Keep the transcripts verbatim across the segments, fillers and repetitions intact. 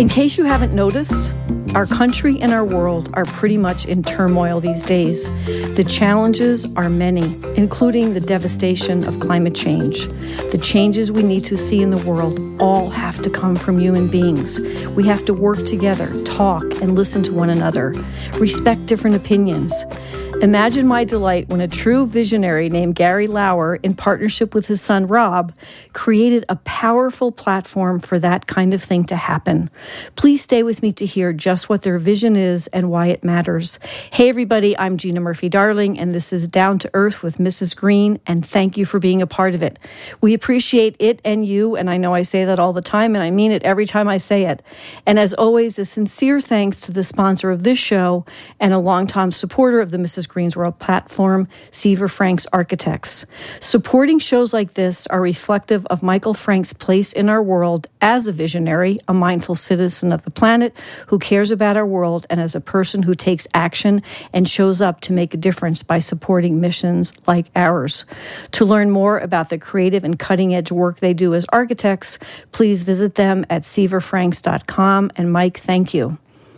In case you haven't noticed, our country and our world are pretty much in turmoil these days. The challenges are many, including the devastation of climate change. The changes we need to see in the world all have to come from human beings. We have to work together, talk, and listen to one another, respect different opinions. Imagine my delight when a true visionary named Gary Lauer, in partnership with his son Rob, created a powerful platform for that kind of thing to happen. Please stay with me to hear just what their vision is and why it matters. Hey everybody, I'm Gina Murphy-Darling, and this is Down to Earth with Missus Green, and thank you for being a part of it. We appreciate it and you, and I know I say that all the time, and I mean it every time I say it. And as always, a sincere thanks to the sponsor of this show and a longtime supporter of the Missus Green's World platform, Seaver Franks Architects. Supporting shows like this are reflective of Michael Frank's place in our world as a visionary, a mindful citizen of the planet who cares about our world, and as a person who takes action and shows up to make a difference by supporting missions like ours. To learn more about the creative and cutting-edge work they do as architects, please visit them at seaver franks dot com. And Mike, thank you.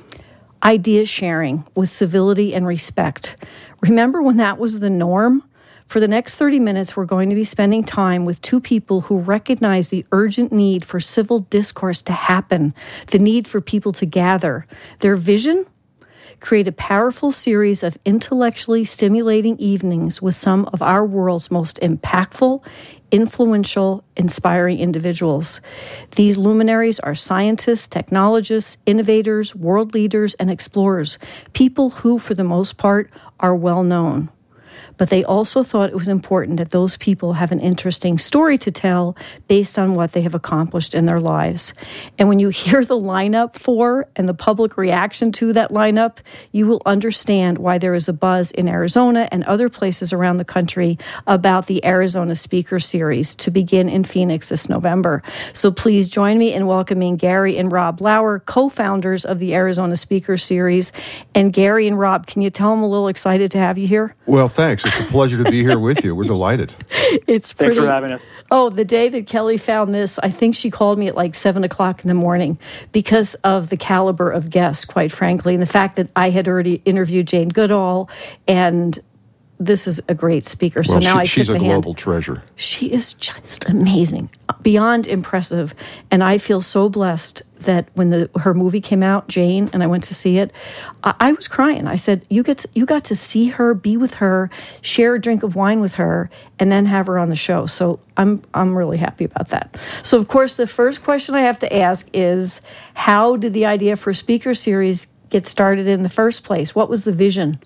Ideas sharing with civility and respect. Remember when that was the norm? For the next thirty minutes, we're going to be spending time with two people who recognize the urgent need for civil discourse to happen, the need for people to gather. Their vision? Create a powerful series of intellectually stimulating evenings with some of our world's most impactful, influential, inspiring individuals. These luminaries are scientists, technologists, innovators, world leaders, and explorers, people who, for the most part, are well known. But they also thought it was important that those people have an interesting story to tell based on what they have accomplished in their lives. And when you hear the lineup for and the public reaction to that lineup, you will understand why there is a buzz in Arizona and other places around the country about the Arizona Speaker Series to begin in Phoenix this November. So please join me in welcoming Gary and Rob Lauer, co-founders of the Arizona Speaker Series. And Gary and Rob, can you tell them a little excited to have you here? Well, thanks. It's a pleasure to be here with you. We're delighted. It's pretty. Thanks for having us. Oh, the day that Kelly found this, I think she called me at like seven o'clock in the morning because of the caliber of guests, quite frankly, and the fact that I had already interviewed Jane Goodall, and this is a great speaker. So well, now she, I she's took a the global hand. treasure. She is just amazing, beyond impressive, and I feel so blessed that when the her movie came out, Jane, and I went to see it, I, I was crying. I said, "You get to, you got to see her, be with her, share a drink of wine with her, and then have her on the show." So I'm I'm really happy about that. So of course, the first question I have to ask is, how did the idea for a speaker series get started in the first place? What was the vision?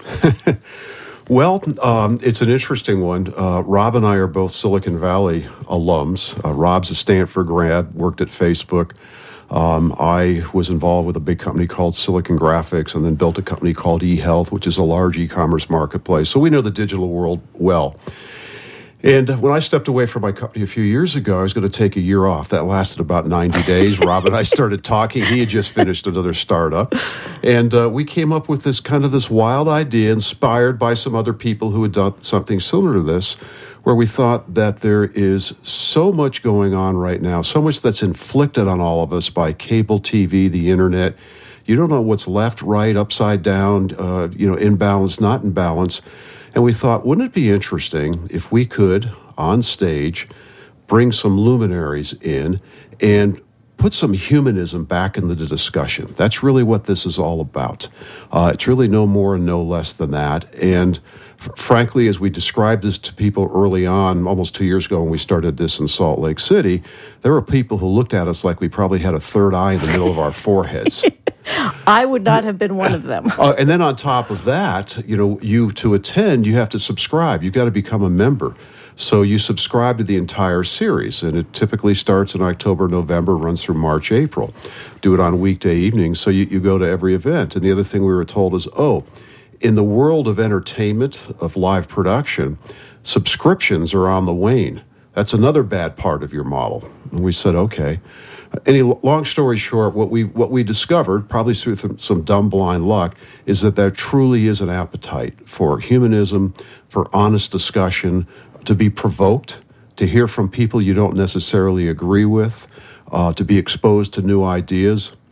Well, um, it's an interesting one. Uh, Rob and I are both Silicon Valley alums. Uh, Rob's a Stanford grad, worked at Facebook. Um, I was involved with a big company called Silicon Graphics and then built a company called eHealth, which is a large e-commerce marketplace. So we know the digital world well. And when I stepped away from my company a few years ago, I was going to take a year off. That lasted about ninety days. Rob and I started talking. He had just finished another startup. And uh, we came up with this kind of this wild idea, inspired by some other people who had done something similar to this, where we thought that there is so much going on right now, so much that's inflicted on all of us by cable T V, the internet. You don't know what's left, right, upside down, uh, you know, in balance, not in balance. And we thought, wouldn't it be interesting if we could, on stage, bring some luminaries in and put some humanism back into the discussion? That's really what this is all about. Uh, it's really no more and no less than that. And f- frankly, as we described this to people early on, almost two years ago when we started this in Salt Lake City, there were people who looked at us like we probably had a third eye in the middle of our foreheads. I would not have been one of them. uh, and then on top of that, you know, you to attend, you have to subscribe. You've got to become a member. So you subscribe to the entire series, and it typically starts in October, November, runs through March, April. Do it on weekday evenings, so you, you go to every event. And the other thing we were told is, oh, in the world of entertainment, of live production, subscriptions are on the wane. That's another bad part of your model. And we said, okay. Any long story short, what we what we discovered, probably through th- some dumb blind luck, is that there truly is an appetite for humanism, for honest discussion, to be provoked, to hear from people you don't necessarily agree with, uh, to be exposed to new ideas.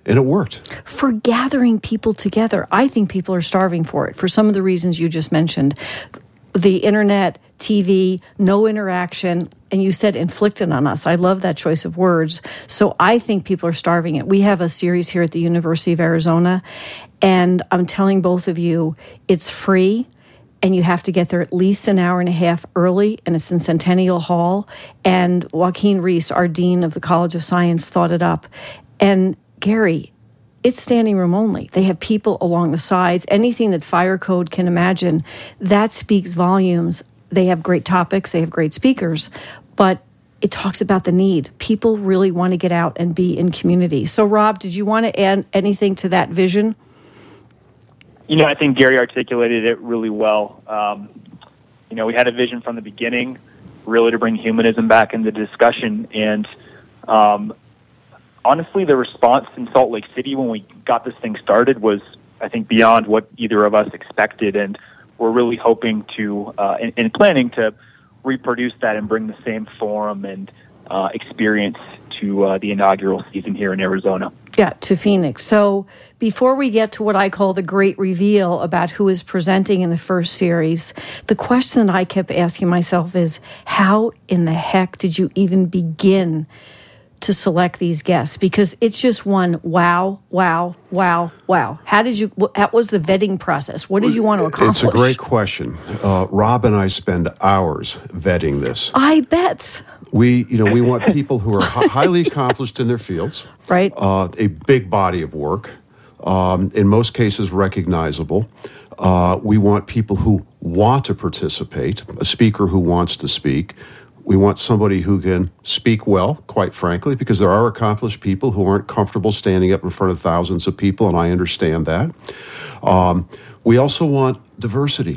And it worked. For gathering people together. I think people are starving for it for some of the reasons you just mentioned. The internet, T V, no interaction, and you said inflicted on us. I love that choice of words. So I think people are starving it. We have a series here at the University of Arizona, and I'm telling both of you, it's free, and you have to get there at least an hour and a half early, and it's in Centennial Hall. And Joaquin Reese, our dean of the College of Science, thought it up. And Gary, it's standing room only. They have people along the sides, anything that Fire Code can imagine. That speaks volumes. They have great topics. They have great speakers. But it talks about the need. People really want to get out and be in community. So, Rob, did you want to add anything to that vision? You know, I think Gary articulated it really well. Um, you know, we had a vision from the beginning, really to bring humanism back into discussion. And um, honestly, the response in Salt Lake City when we got this thing started was, I think, beyond what either of us expected. And we're really hoping to, uh, and, and planning to reproduce that and bring the same forum and uh, experience to uh, the inaugural season here in Arizona. Yeah, to Phoenix. So before we get to what I call the great reveal about who is presenting in the first series, the question that I kept asking myself is, how in the heck did you even begin to select these guests? Because it's just one wow, wow, wow, wow. How did you, what was the vetting process? What did you want to accomplish? It's a great question. Uh, Rob and I spend hours vetting this. I bet. We, you know, we want people who are h- highly accomplished in their fields. Right. Uh, a big body of work, um, in most cases recognizable. Uh, we want people who want to participate, a speaker who wants to speak. We want somebody who can speak well, quite frankly, because there are accomplished people who aren't comfortable standing up in front of thousands of people, and I understand that. Um, we also want diversity.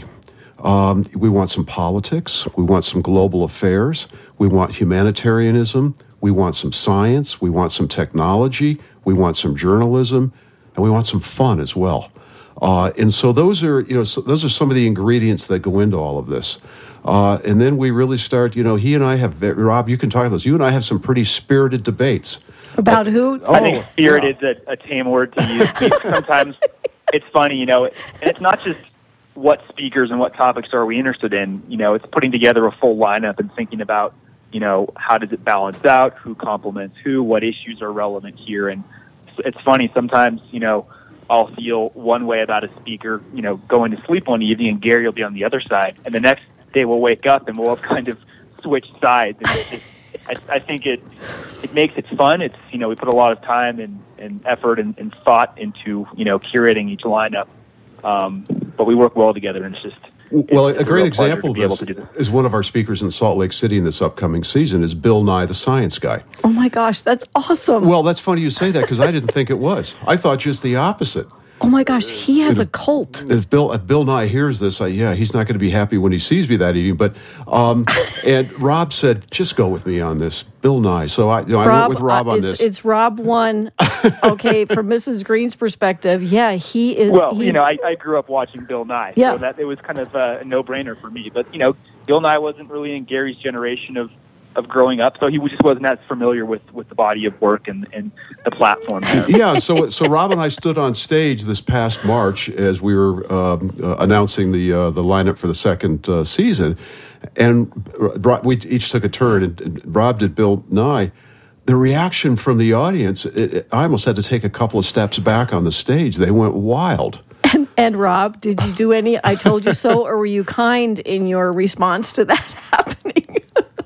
Um, we want some politics. We want some global affairs. We want humanitarianism. We want some science. We want some technology. We want some journalism, and we want some fun as well. Uh, and so those are, you know, so those are some of the ingredients that go into all of this. Uh, and then we really start, you know, he and I have, Rob, you can talk about this. You and I have some pretty spirited debates. About uh, who? I think spirit yeah. is a, a tame word to use. Sometimes it's funny, you know, and it's not just what speakers and what topics are we interested in. You know, it's putting together a full lineup and thinking about, you know, how does it balance out, who complements who, what issues are relevant here. And it's funny, sometimes, you know, I'll feel one way about a speaker, you know, going to sleep one evening, and Gary will be on the other side. And the next day we'll wake up and we'll have kind of switched sides. And it's just, I, I think it it makes it fun. It's, you know, we put a lot of time and, and effort and, and thought into, you know, curating each lineup. Um, but we work well together, and it's just... Well, it's a great a example of this, this is one of our speakers in Salt Lake City in this upcoming season is Bill Nye, the science guy. Oh, my gosh, that's awesome. Well, that's funny you say that, because I didn't think it was. I thought just the opposite. Oh, my gosh, he has if, a cult. If Bill if Bill Nye hears this, I, yeah, he's not going to be happy when he sees me that evening. But um, and Rob said, just go with me on this, Bill Nye. So I, you know, Rob, I went with Rob uh, on it's, this. It's Rob one. Okay, from Missus Green's perspective, yeah, he is. Well, he, you know, I, I grew up watching Bill Nye, yeah. so that it was kind of a no-brainer for me. But you know, Bill Nye wasn't really in Gary's generation of. of growing up, so he just wasn't as familiar with, with the body of work and, and the platform there. Yeah, so so Rob and I stood on stage this past March as we were um, uh, announcing the uh, the lineup for the second uh, season, and we each took a turn, and, and Rob did Bill Nye. The reaction from the audience, it, it, I almost had to take a couple of steps back on the stage. They went wild. And, and Rob, did you do any I told you so, or were you kind in your response to that happening?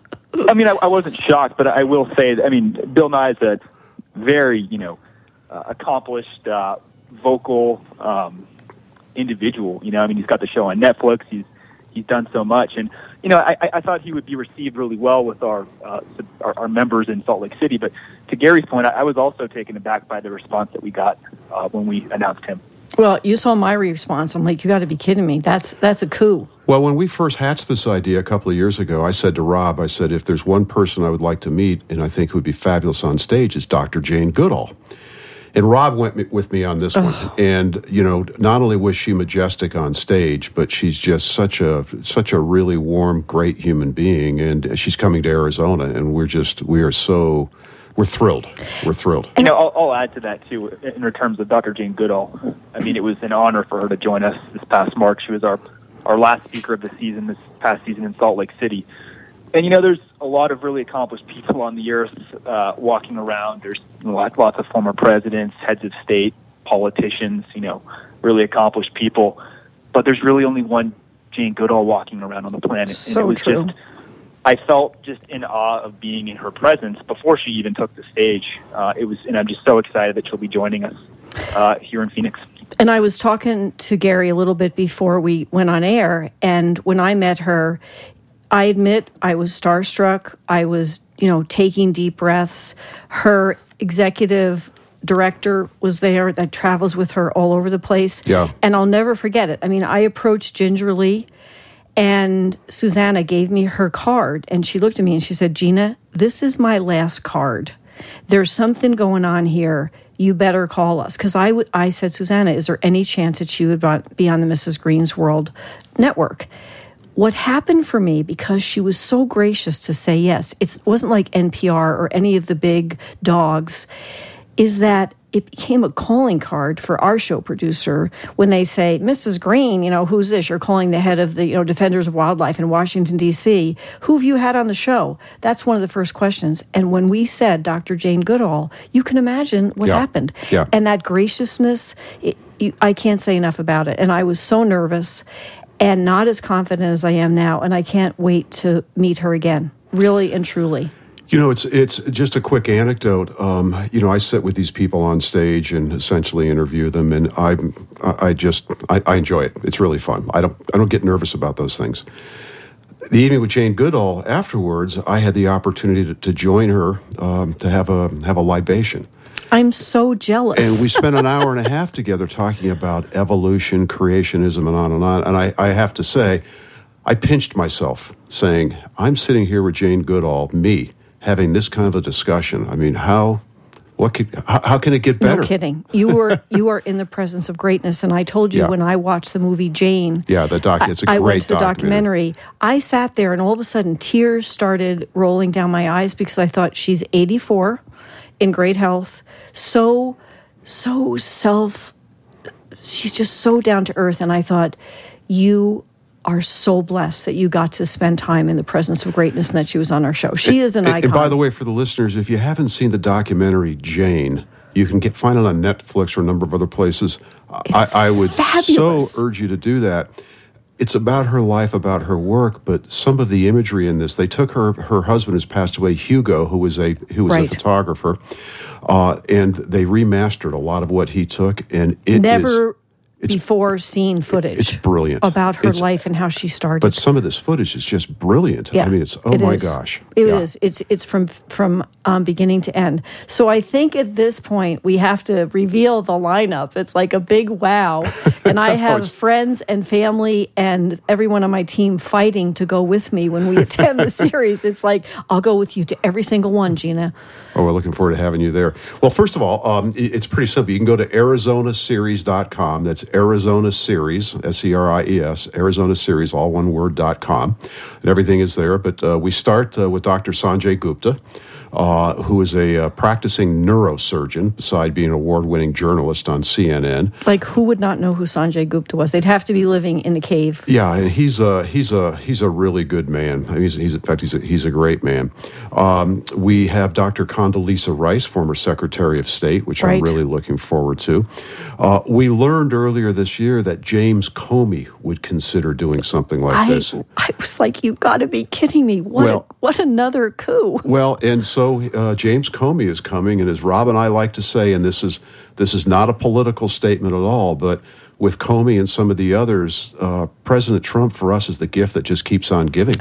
I mean, I, I wasn't shocked, but I will say, I mean, Bill Nye is a very, you know, uh, accomplished, uh, vocal um, individual. You know, I mean, he's got the show on Netflix. He's he's done so much, and you know, I, I thought he would be received really well with our, uh, our our members in Salt Lake City. But to Gary's point, I, I was also taken aback by the response that we got uh, when we announced him. Well, you saw my response. I'm like, you got to be kidding me. That's that's a coup. Well, when we first hatched this idea a couple of years ago, I said to Rob, I said, if there's one person I would like to meet and I think would be fabulous on stage, it's Doctor Jane Goodall. And Rob went with me on this one. And, you know, not only was she majestic on stage, but she's just such a such a really warm, great human being. And she's coming to Arizona, and we're just, we are so we're thrilled. We're thrilled. You know, I'll, I'll add to that, too, in terms of Doctor Jane Goodall. I mean, it was an honor for her to join us this past March. She was our, our last speaker of the season, this past season in Salt Lake City. And, you know, there's a lot of really accomplished people on the earth uh, walking around. There's lots, lots of former presidents, heads of state, politicians, you know, really accomplished people. But there's really only one Jane Goodall walking around on the planet. So and it was true. just, I felt just in awe of being in her presence before she even took the stage. Uh, it was, and I'm just so excited that she'll be joining us uh, here in Phoenix. And I was talking to Gary a little bit before we went on air, and when I met her, I admit I was starstruck. I was, you know, taking deep breaths. Her executive director was there that travels with her all over the place. Yeah. And I'll never forget it. I mean, I approached gingerly, and Susanna gave me her card, and she looked at me and she said, Gina, this is my last card. There's something going on here. You better call us. Because I, w- I said, Susanna, is there any chance that she would be on the Missus Green's World Network? What happened for me, because she was so gracious to say yes, it wasn't like N P R or any of the big dogs, is that it became a calling card for our show producer when they say, Missus Green, you know, who's this? You're calling the head of the, you know, Defenders of Wildlife in Washington, D C Who have you had on the show? That's one of the first questions. And when we said Doctor Jane Goodall, you can imagine what yeah. happened. Yeah. And that graciousness, it, you, I can't say enough about it. And I was so nervous and not as confident as I am now. And I can't wait to meet her again, really and truly. You know, it's it's just a quick anecdote. Um, you know, I sit with these people on stage and essentially interview them, and I, I just I, I enjoy it. It's really fun. I don't I don't get nervous about those things. The evening with Jane Goodall afterwards, I had the opportunity to, to join her um, to have a have a libation. I'm so jealous. And we spent an hour and a half together talking about evolution, creationism, and on and on. And I, I have to say, I pinched myself saying, I'm sitting here with Jane Goodall, me, having this kind of a discussion. I mean, how what could how, how can it get better? No kidding. You were you are in the presence of greatness. And I told you Yeah. when I watched the movie Jane. Yeah, the doc. It's a I, great I went to the documentary. documentary. I sat there, and all of a sudden, tears started rolling down my eyes because I thought she's eighty-four, in great health, so so self. She's just so down to earth, and I thought, you are so blessed that you got to spend time in the presence of greatness and that she was on our show. She is an and, icon. And by the way, for the listeners, if you haven't seen the documentary Jane, you can get find it on Netflix or a number of other places. I, I would fabulous. so urge you to do that. It's about her life, about her work, but some of the imagery in this. They took her her husband, who's passed away, Hugo, who was a who was Right. a photographer, uh, and they remastered a lot of what he took, and it Never is. It's, before seen footage. it's brilliant. About her It's- life and how she started. But some of this footage is just brilliant. Yeah, I mean, it's oh it my is. gosh, It Yeah. is. It's it's from from um, beginning to end. So I think at this point we have to reveal the lineup. It's like a big wow, and I have it's- friends and family and everyone on my team fighting to go with me when we attend the series. It's like, I'll go with you to every single one, Gina. Oh, we're looking forward to having you there. Well, first of all, um, it- it's pretty simple. You can go to arizona series dot com. That's Arizona Series, S E R I E S, Arizona Series, all one word, dot com. And everything is there. But uh, we start uh, with Doctor Sanjay Gupta, uh, who is a uh, practicing neurosurgeon, beside being an award-winning journalist on C N N. Like, who would not know who Sanjay Gupta was? They'd have to be living in a cave. Yeah, and he's a he's a he's a really good man. I mean, he's, he's in fact he's a, he's a great man. Um, we have Doctor Condoleezza Rice, former Secretary of State, which Right. I'm really looking forward to. Uh, we learned earlier this year that James Comey would consider doing something like I, this. I was like, you got to be kidding me. What, Well- a, what another coup. Well, and so uh, James Comey is coming, and as Rob and I like to say, and this is this is not a political statement at all, but with Comey and some of the others, uh, President Trump for us is the gift that just keeps on giving.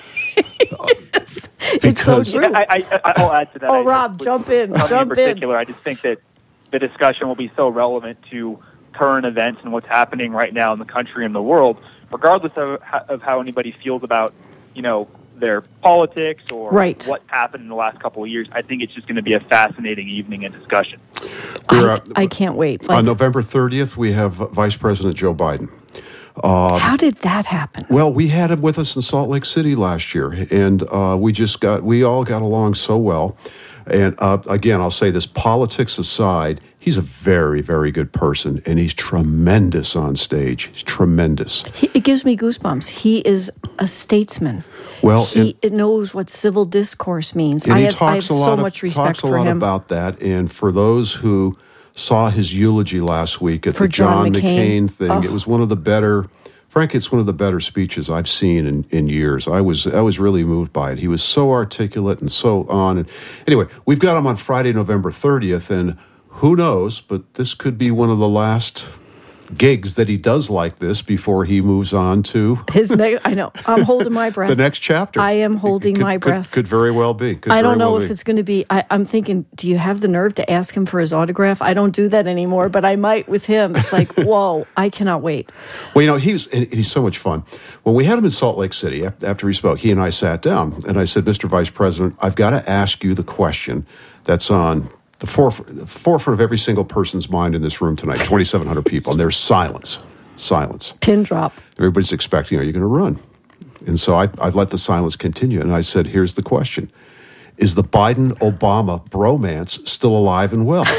It's so Because- true. I, I, I, I'll add to that. Oh, I- Rob, with jump in, Comey jump in in. particular, I just think that the discussion will be so relevant to current events and what's happening right now in the country and the world, regardless of, ho- of how anybody feels about, you know, their politics or Right. what happened in the last couple of years. I think it's just going to be a fascinating evening and discussion. We're, I, uh, I can't wait. Like, On November thirtieth, we have Vice President Joe Biden. how did that happen? Well, we had him with us in Salt Lake City last year, and uh, we just got we all got along so well. And uh, again, I'll say this, politics aside, he's a very, very good person, and he's tremendous on stage. He's tremendous. He, it gives me goosebumps. He is a statesman. Well, he and, knows what civil discourse means. And I he have, talks I have a lot so of, much respect talks a for lot him. about that. And for those who saw his eulogy last week at for the John, John McCain, McCain thing, oh. it was one of the better. Frankly, it's one of the better speeches I've seen in, in years. I was I was really moved by it. He was so articulate and so on. And anyway, we've got him on Friday, November thirtieth, and who knows, but this could be one of the last gigs that he does like this before he moves on to his next. I know. I'm holding my breath. the next chapter. I am holding could, my could, breath. Could very well be. Could I don't know well if be. it's going to be. I, I'm thinking, do you have the nerve to ask him for his autograph? I don't do that anymore, but I might with him. It's like, whoa, I cannot wait. Well, you know, he was, and he's so much fun. When we had him in Salt Lake City, after he spoke, he and I sat down, and I said, Mister Vice President, I've got to ask you the question that's on the forefront, the forefront of every single person's mind in this room tonight, twenty-seven hundred people, and there's silence. Silence. Pin drop. Everybody's expecting, are you going to run? And so I, I let the silence continue, and I said, here's the question. Is the Biden-Obama bromance still alive and well?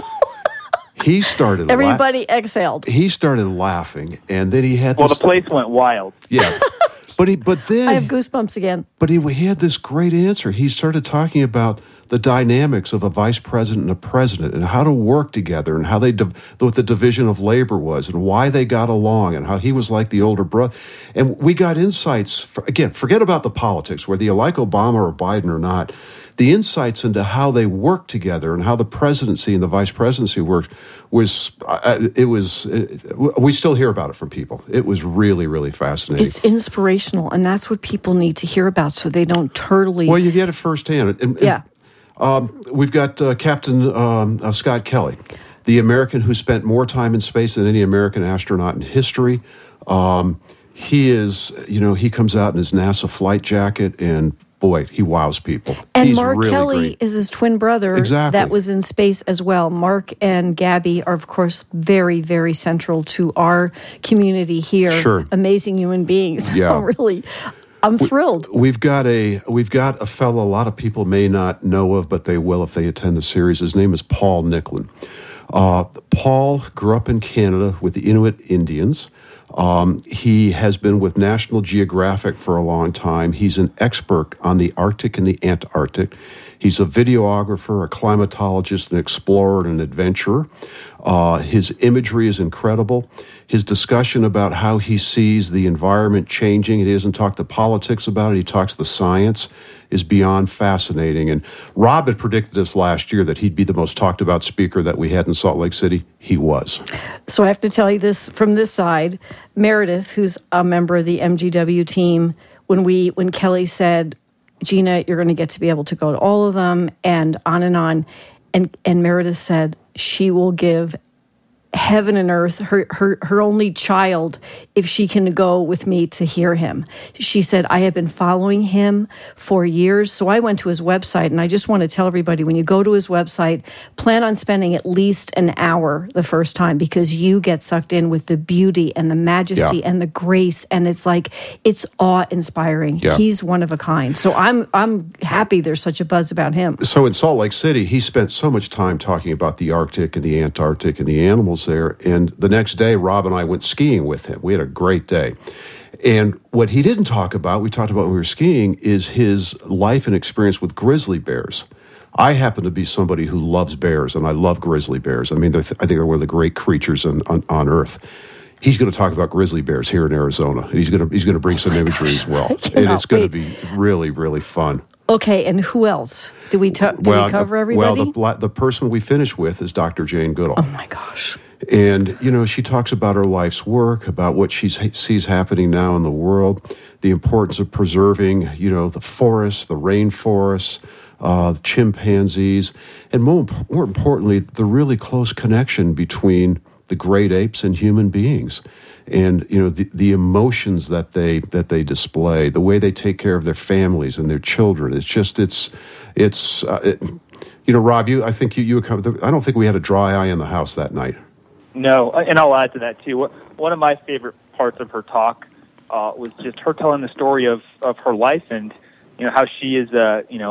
He started Everybody la- exhaled. He started laughing, and then he had Well, this... the place went wild. Yeah. But he, but then... I have goosebumps again. But he, he had this great answer. He started talking about the dynamics of a vice president and a president and how to work together and how they, div- what the division of labor was and why they got along and how he was like the older brother. And we got insights, for, again, forget about the politics, whether you like Obama or Biden or not, the insights into how they work together and how the presidency and the vice presidency worked was, uh, it was, it, we still hear about it from people. It was really, really fascinating. It's inspirational, and that's what people need to hear about so they don't totally... Well, you get it firsthand. And, and, yeah. Um, we've got uh, Captain um, uh, Scott Kelly, the American who spent more time in space than any American astronaut in history. Um, he is, you know, he comes out in his NASA flight jacket, and boy, he wows people. And He's Mark really Kelly great. is his twin brother Exactly. that was in space as well. Mark and Gabby are, of course, very, very central to our community here. Sure. Amazing human beings. Yeah. I'm really... I'm thrilled. We've got a we've got a fellow a lot of people may not know of, but they will if they attend the series. His name is Paul Nicklin. Uh, Paul grew up in Canada with the Inuit Indians. Um, he has been with National Geographic for a long time. He's an expert on the Arctic and the Antarctic. He's a videographer, a climatologist, an explorer, and an adventurer. Uh, his imagery is incredible. His discussion about how he sees the environment changing, and he doesn't talk the politics about it, he talks the science, is beyond fascinating. And Rob had predicted us last year that he'd be the most talked about speaker that we had in Salt Lake City. He was. So I have to tell you this from this side. Meredith, who's a member of the M G W team, when we when Kelly said, Gina, you're going to get to be able to go to all of them, and on and on. And and Meredith said she will give heaven and earth, her, her, her only child, if she can go with me to hear him. She said, I have been following him for years. So I went to his website, and I just want to tell everybody, when you go to his website, plan on spending at least an hour the first time, because you get sucked in with the beauty and the majesty Yeah. and the grace. And it's like, it's awe-inspiring. Yeah. He's one of a kind. So I'm I'm happy there's such a buzz about him. So in Salt Lake City, he spent so much time talking about the Arctic and the Antarctic and the animals there. And the next day, Rob and I went skiing with him. We had a great day. And what he didn't talk about, we talked about when we were skiing, is his life and experience with grizzly bears. I happen to be somebody who loves bears, and I love grizzly bears. I mean, they're th- I think they're one of the great creatures on, on, on Earth. He's going to talk about grizzly bears here in Arizona. And he's going to he's going to bring some imagery as well. And it's going to be really, really fun. Okay, and who else? Did we, t- did well, we cover the, everybody? Well, the, the person we finished with is Doctor Jane Goodall. Oh, my gosh. And, you know, she talks about her life's work, about what she sees happening now in the world, the importance of preserving, you know, the forests, the rainforests, uh, chimpanzees, and more, more importantly, the really close connection between the great apes and human beings. And, you know, the, the emotions that they that they display, the way they take care of their families and their children. It's just, it's, it's, uh, it, you know, Rob, you, I think you, you, I don't think we had a dry eye in the house that night. No, and I'll add to that, too. One of my favorite parts of her talk uh, was just her telling the story of, of her life and, you know, how she is, a, you know, a,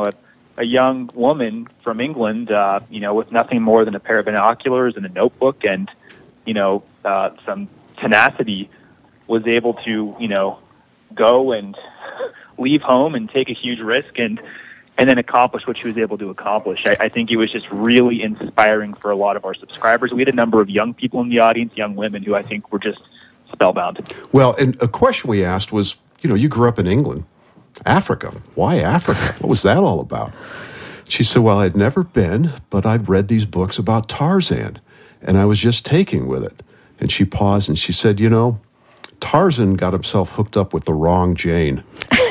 a young woman from England, uh, you know, with nothing more than a pair of binoculars and a notebook and, you know, uh, some tenacity, was able to, you know, go and leave home and take a huge risk and and then accomplish what she was able to accomplish. I, I think it was just really inspiring for a lot of our subscribers. We had a number of young people in the audience, young women, who I think were just spellbound. Well, and a question we asked was, you know, you grew up in England. Africa. Why Africa? What was that all about? She said, well, I'd never been, but I'd read these books about Tarzan, and I was just taking with it. And she paused and she said, you know, Tarzan got himself hooked up with the wrong Jane.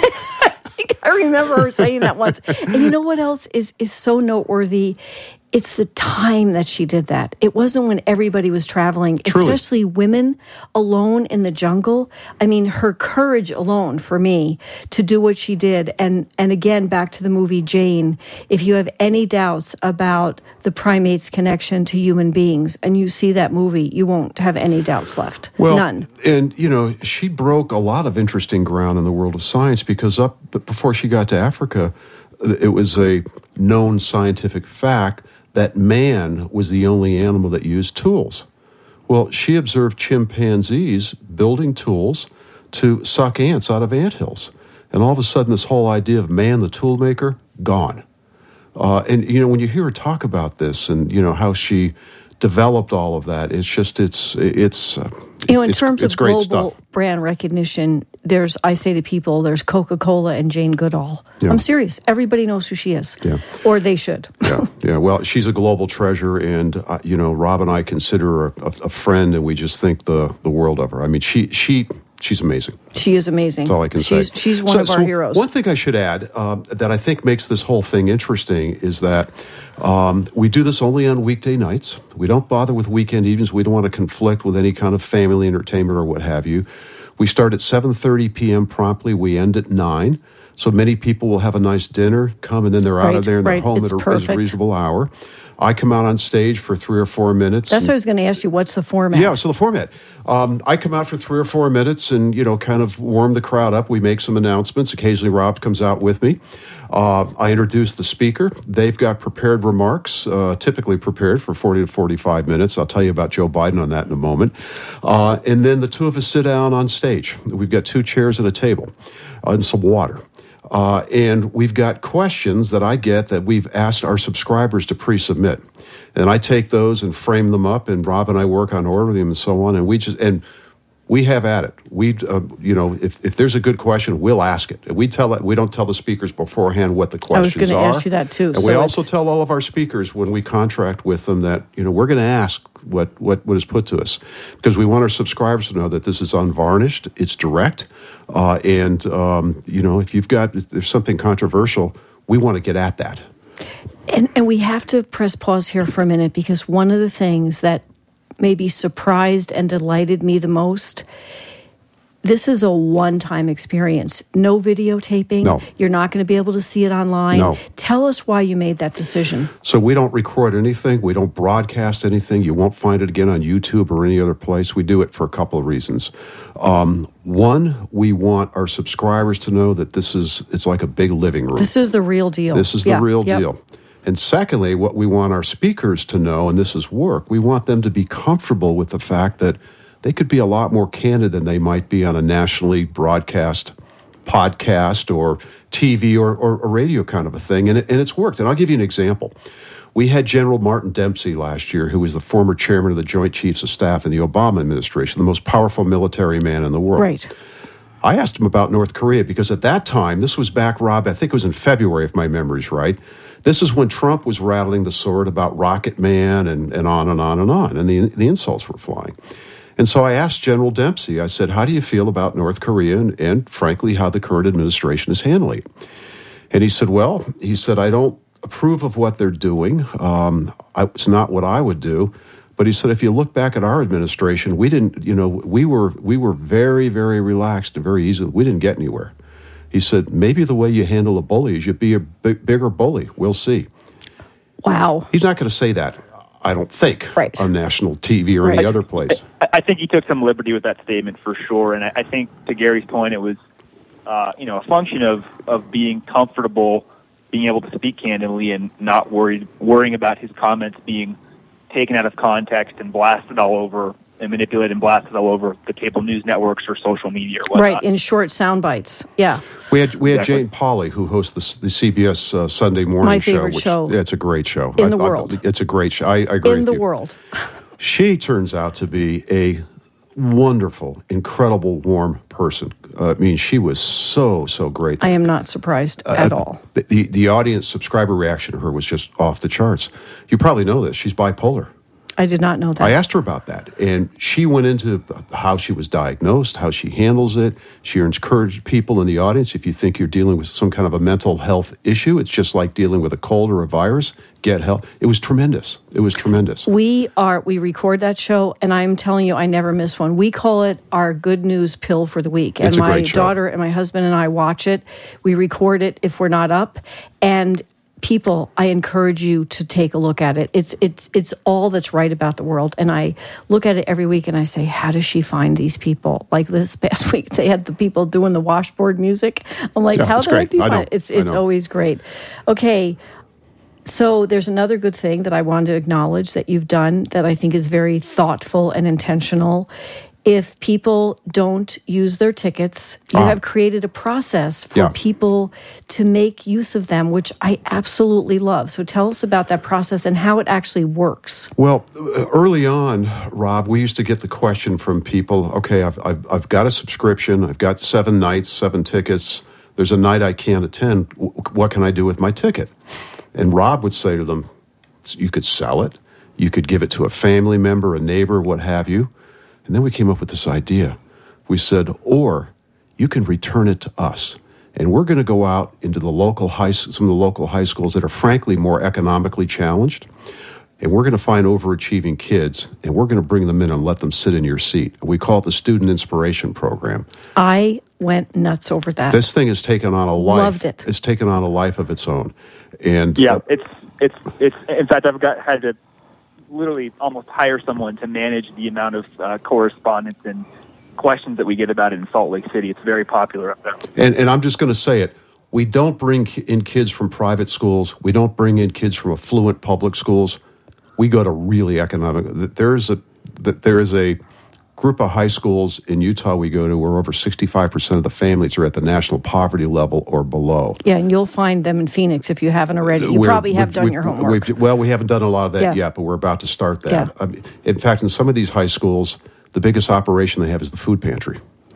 I remember her saying that once. And you know what else is, is so noteworthy? It's the time that she did that. It wasn't when everybody was traveling, Truly. Especially women alone in the jungle. I mean, her courage alone for me to do what she did. And, and again, back to the movie Jane, if you have any doubts about the primates' connection to human beings and you see that movie, you won't have any doubts left. Well, none. And, you know, she broke a lot of interesting ground in the world of science because up before she got to Africa, it was a known scientific fact that man was the only animal that used tools. Well, she observed chimpanzees building tools to suck ants out of anthills. And all of a sudden, this whole idea of man, the tool maker, gone. Uh, and, you know, when you hear her talk about this and, you know, how she developed all of that, it's just, it's, it's, uh, You know, in it's, terms it's of great global stuff. brand recognition, there's, I say to people, there's Coca-Cola and Jane Goodall. Yeah. I'm serious. Everybody knows who she is. Yeah. Or they should. Yeah, yeah. Well, she's a global treasure, and uh, you know, Rob and I consider her a, a friend, and we just think the the world of her. I mean, she she she's amazing. She is amazing. That's all I can she's, say. She's one So- of our so heroes. One thing I should add uh, that I think makes this whole thing interesting is that um, we do this only on weekday nights. We don't bother with weekend evenings. We don't want to conflict with any kind of family entertainment or what have you. We start at seven thirty p.m. promptly. We end at nine. So many people will have a nice dinner, come, and then they're out Right, of there and right. they're home It's at a, perfect. a reasonable hour. I come out on stage for three or four minutes. That's and- what I was going to ask you. What's the format? yeah, so the format. Um, I come out for three or four minutes and, you know, kind of warm the crowd up. We make some announcements. Occasionally, Rob comes out with me. Uh, I introduce the speaker. They've got prepared remarks, uh, typically prepared for forty to forty-five minutes. I'll tell you about Joe Biden on that in a moment. Uh, and then the two of us sit down on stage. We've got two chairs and a table uh, and some water. Uh, and we've got questions that I get that we've asked our subscribers to pre-submit. And I take those and frame them up, and Rob and I work on ordering them and so on. And we just, and we have at it. We, uh, you know, if, if there's a good question, we'll ask it. And we tell it, we don't tell the speakers beforehand what the questions are. I was going to ask you that too. And So we it's- also tell all of our speakers when we contract with them that, you know, we're going to ask what, what, what is put to us, because we want our subscribers to know that this is unvarnished, it's direct, uh, and, um, you know, if you've got, if there's something controversial, we want to get at that. And, and we have to press pause here for a minute, because one of the things that maybe surprised and delighted me the most, this is a one-time experience. No videotaping. No. You're not going to be able to see it online. No. Tell us why you made that decision. So we don't record anything. We don't broadcast anything. You won't find it again on YouTube or any other place. We do it for a couple of reasons. Um, one, we want our subscribers to know that this is, it's like a big living room. This is the real deal. This is the Yeah, real yep. deal. And secondly, what we want our speakers to know, and this is work, we want them to be comfortable with the fact that they could be a lot more candid than they might be on a nationally broadcast podcast or T V or, or a radio kind of a thing. And, it, and it's worked. And I'll give you an example. We had General Martin Dempsey last year, who was the former chairman of the Joint Chiefs of Staff in the Obama administration, the most powerful military man in the world. Right. I asked him about North Korea because at that time, this was back, Rob, I think it was in February, if my memory's right. This is when Trump was rattling the sword about Rocket Man and, and on and on and on, and the, the insults were flying. And so I asked General Dempsey, I said, how do you feel about North Korea and, and frankly, how the current administration is handling it? And he said, well, he said, I don't approve of what they're doing. Um, I, it's not what I would do. But he said, if you look back at our administration, we didn't, you know, we were we were very, very relaxed and very easy. We didn't get anywhere. He said, maybe the way you handle a bully is you be a big, bigger bully. We'll see. Wow. He's not going to say that, I don't think, Right. on national T V or Right. any other place. I, I think he took some liberty with that statement for sure, and I, I think to Gary's point, it was uh, you know a function of of being comfortable being able to speak candidly and not worried worrying about his comments being taken out of context and blasted all over and manipulated and blasted all over the cable news networks or social media or whatnot. Right, in short sound bites. Yeah. We had we had Exactly. Jane Pauley, who hosts the, the C B S uh, Sunday morning My show. favorite which, show. Yeah, it's a great show. In I, the I- world. It's a great show. I, I agree In with the you. world. She turns out to be a wonderful, incredible, warm person. Uh, I mean, she was so, so great. I am not surprised at all. The, the, the audience subscriber reaction to her was just off the charts. You probably know this. She's bipolar. I did not know that. I asked her about that, and she went into how she was diagnosed, how she handles it. She encouraged people in the audience, if you think you're dealing with some kind of a mental health issue, it's just like dealing with a cold or a virus, get help. It was tremendous. It was tremendous. We are we record that show, and I'm telling you, I never miss one. We call it our good news pill for the week. And It's a my great show. daughter and my husband and I watch it. We record it if we're not up. And people, I encourage you to take a look at it. It's it's it's all that's right about the world. And I look at it every week and I say, how does she find these people? Like this past week, they had the people doing the washboard music. I'm like, Yeah, how it's the heck great. do you I find know. it? It's I it's know. always great. Okay. So there's another good thing that I wanted to acknowledge that you've done that I think is very thoughtful and intentional. If people don't use their tickets, you Ah. have created a process for Yeah. people to make use of them, which I absolutely love. So tell us about that process and how it actually works. Well, uh, early on, Rob, we used to get the question from people, okay, I've, I've, I've got a subscription, I've got seven nights, seven tickets, there's a night I can't attend, W- what can I do with my ticket? And Rob would say to them, you could sell it, you could give it to a family member, a neighbor, what have you. And then we came up with this idea. We said, or you can return it to us. And we're going to go out into the local high, some of the local high schools that are frankly more economically challenged. And we're going to find overachieving kids, and we're going to bring them in and let them sit in your seat. We call it the Student Inspiration Program. I went nuts over that. This thing has taken on a life. Loved it. It's taken on a life of its own. And Yeah, uh, it's it's it's. In fact, I've got had to literally almost hire someone to manage the amount of uh, correspondence and questions that we get about it in Salt Lake City. It's very popular up there. And, and I'm just going to say it. We don't bring in kids from private schools. We don't bring in kids from affluent public schools. We go to really economic. There's a there is a group of high schools in Utah we go to where over sixty-five percent of the families are at the national poverty level or below. Yeah, and you'll find them in Phoenix if you haven't already. You We're- probably have we've- done we've- your homework. we've- well, we haven't done a lot of that Yeah. yet, but we're about to start that. Yeah. I mean, in fact, in some of these high schools, the biggest operation they have is the food pantry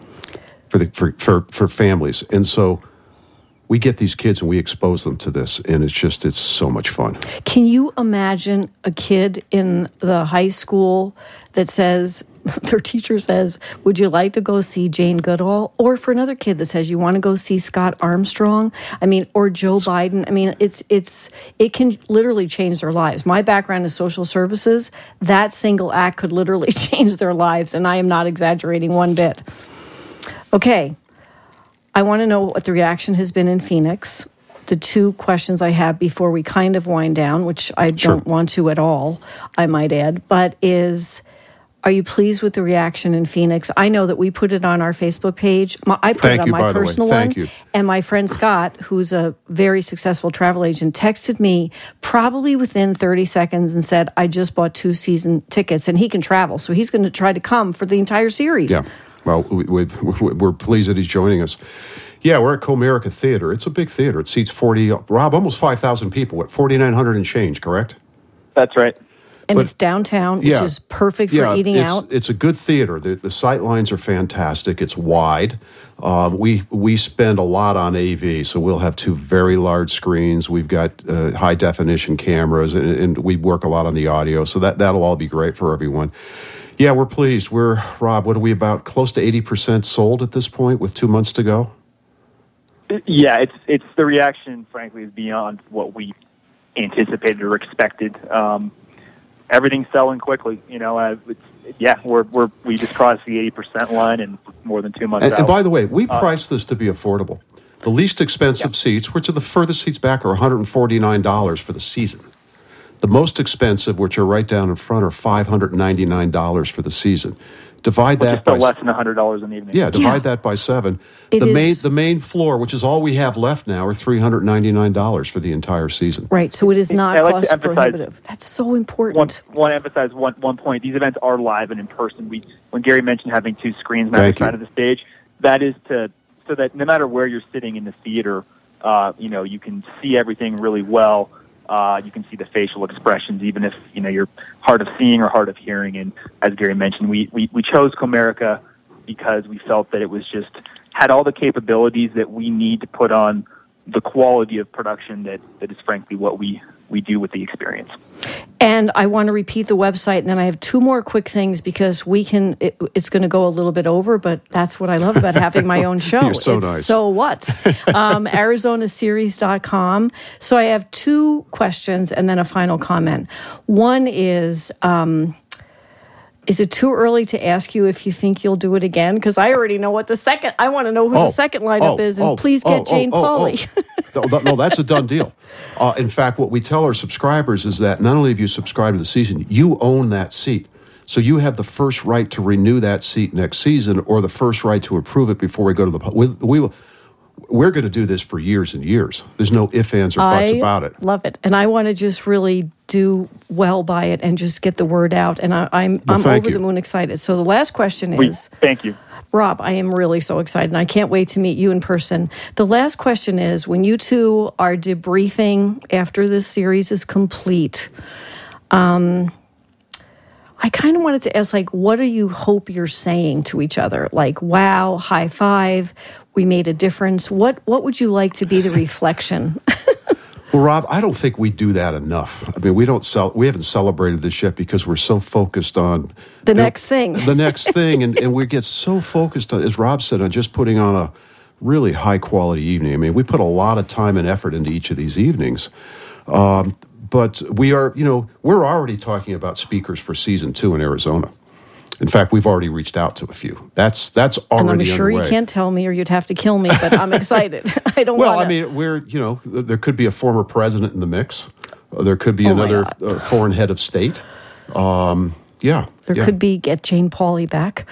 for the for, for, for families. And so we get these kids and we expose them to this, and it's just, it's so much fun. Can you imagine a kid in the high school that says, their teacher says, would you like to go see Jane Goodall? Or for another kid that says, you want to go see Scott Armstrong? I mean, or Joe Biden? I mean, it's it's it can literally change their lives. My background is social services. That single act could literally change their lives, and I am not exaggerating one bit. Okay, I want to know what the reaction has been in Phoenix. The two questions I have before we kind of wind down, which I Sure. don't want to at all, I might add, but is, are you pleased with the reaction in Phoenix? I know that we put it on our Facebook page. My, I put Thank it on you, my by the way. personal Thank one. you. And my friend Scott, who's a very successful travel agent, texted me probably within thirty seconds and said, I just bought two season tickets, and he can travel. So he's going to try to come for the entire series. Yeah. Well, we, we, we're pleased that he's joining us. Yeah, we're at Comerica Theater. It's a big theater. It seats forty, Rob, almost five thousand people, what, forty-nine hundred and change, correct? That's right. And But- it's downtown, which Yeah. is perfect for Yeah, eating it's, out. It's a good theater. The, the sight lines are fantastic. It's wide. Um, we we spend a lot on A V, so we'll have two very large screens. We've got uh, high definition cameras, and, and we work a lot on the audio. So that that'll all be great for everyone. Yeah, we're pleased. We're Rob. What are we about? Close to eighty percent sold at this point, with two months to go. Yeah, it's it's the reaction, frankly, is beyond what we anticipated or expected. Um, everything's selling quickly. You know, uh, it's, yeah, we're we're we just crossed the eighty percent line in more than two months And, out. and by the way, we Uh, priced this to be affordable. The least expensive Yeah. seats, which are the furthest seats back, are one hundred forty-nine dollars for the season. The most expensive, which are right down in front, are five hundred ninety-nine dollars for the season. Divide Which that is still by less than one hundred dollars an evening. yeah, divide Yeah. that by seven. It the main is- the main floor, which is all we have left now, are three hundred ninety-nine dollars for the entire season. Right, so it is not I like to cost emphasize- prohibitive. That's so important. One, want to emphasize one, one point. These events are live and in person. We, when Gary mentioned having two screens on Thank either you. side of the stage, that is to so that no matter where you're sitting in the theater, uh, you know, you can see everything really well. Uh, you can see the facial expressions, even if you know you're hard of seeing or hard of hearing. And as Gary mentioned, we we, we chose Comerica because we felt that it was just had all the capabilities that we need to put on the quality of production that, that is frankly what we, we do with the experience. And I want to repeat the website, and then I have two more quick things because we can, it, it's going to go a little bit over, but that's what I love about having my own show. You're so it's nice. So what? um, Arizona Series dot com. So I have two questions and then a final comment. One is, um, is it too early to ask you if you think you'll do it again? Because I already know what the second, I want to know who Oh, the second lineup oh, is, and oh, please get oh, Jane oh, oh, Pauley. oh. no, no, that's a done deal. Uh, in fact, what we tell our subscribers is that not only have you subscribed to the season, you own that seat. So you have the first right to renew that seat next season, or the first right to approve it before we go to the we, we will. We're going to do this for years and years. There's no ifs, ands, or buts I about it. love it, and I want to just really do well by it and just get the word out. And I, I'm Well, I'm thank over you. the moon excited. So the last question We, is, thank you. Rob, I am really so excited, and I can't wait to meet you in person. The last question is, when you two are debriefing after this series is complete, um, I kind of wanted to ask, like, what do you hope you're saying to each other? Like, wow, high five, we made a difference. What What would you like to be the reflection? Well, Rob, I don't think we do that enough. I mean, we don't sell. We haven't celebrated this yet because we're so focused on The you know, next thing. The next thing, and, and we get so focused on, as Rob said, on just putting on a really high quality evening. I mean, we put a lot of time and effort into each of these evenings. Um, but we are, you know, we're already talking about speakers for season two in Arizona. In fact, we've already reached out to a few. That's that's already And I'm sure underway. you can't tell me or you'd have to kill me, but I'm excited. I don't Well, want I mean, we're, you know, th- there could be a former president in the mix. Uh, there could be Oh, my another God. uh, foreign head of state. Um, yeah. there yeah. could be get Jane Pauley back.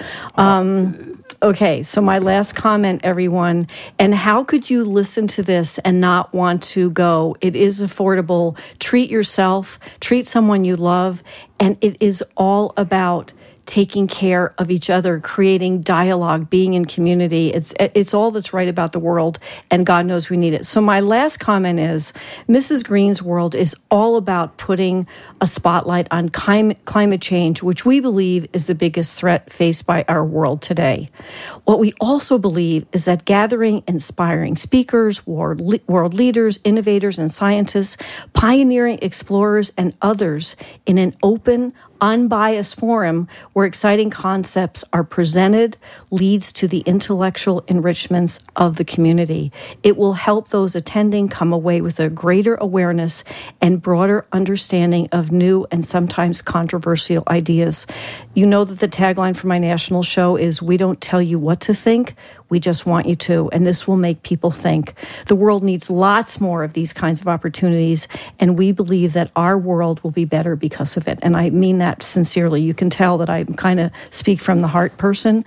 Um, okay, so my last comment, everyone, and how could you listen to this and not want to go? It is affordable. Treat yourself, treat someone you love, and it is all about taking care of each other, creating dialogue, being in community. It's it's all that's right about the world, and God knows we need it. So my last comment is, Missus Green's World is all about putting a spotlight on climate, climate change, which we believe is the biggest threat faced by our world today. What we also believe is that gathering inspiring speakers, world, world leaders, innovators, and scientists, pioneering explorers, and others in an open, unbiased forum where exciting concepts are presented leads to the intellectual enrichments of the community. It will help those attending come away with a greater awareness and broader understanding of new and sometimes controversial ideas. You know that the tagline for my national show is, "We don't tell you what to think, we just want you to," and this will make people think. The world needs lots more of these kinds of opportunities, and we believe that our world will be better because of it. And I mean that sincerely. You can tell that I kind of speak from the heart person.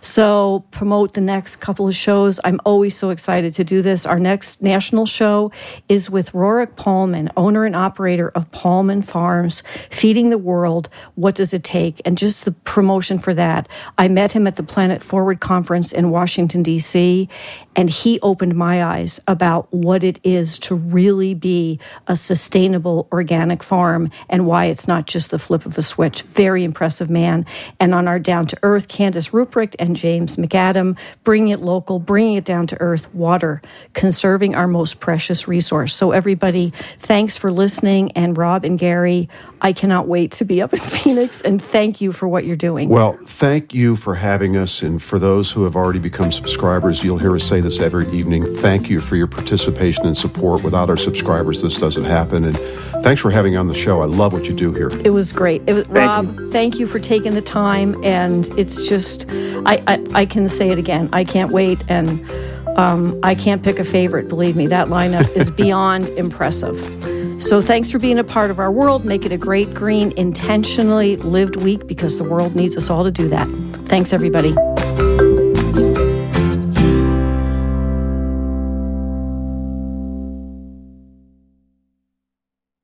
So promote the next couple of shows. I'm always so excited to do this. Our next national show is with Rorik Paulman, owner and operator of Paulman Farms, Feeding the World. What does it take? And just the promotion for that. I met him at the Planet Forward conference in Washington, D C, and he opened my eyes about what it is to really be a sustainable organic farm and why it's not just the flip of a switch. Very impressive man. And on our Down to Earth, Candace Ruprecht and James McAdam, bringing it local, bringing it down to earth, water, conserving our most precious resource. So everybody, thanks for listening. And Rob and Gary, I cannot wait to be up in Phoenix, and thank you for what you're doing. Well, thank you for having us. And for those who have already become subscribers, you'll hear us say this every evening. Thank you for your participation and support. Without our subscribers, this doesn't happen. And thanks for having me on the show. I love what you do here. It was great. It was, Thank Rob, you. thank you for taking the time. And it's just, I, I, I can say it again. I can't wait. And um, I can't pick a favorite. Believe me, that lineup is beyond impressive. So thanks for being a part of our world. Make it a great, green, intentionally lived week because the world needs us all to do that. Thanks, everybody.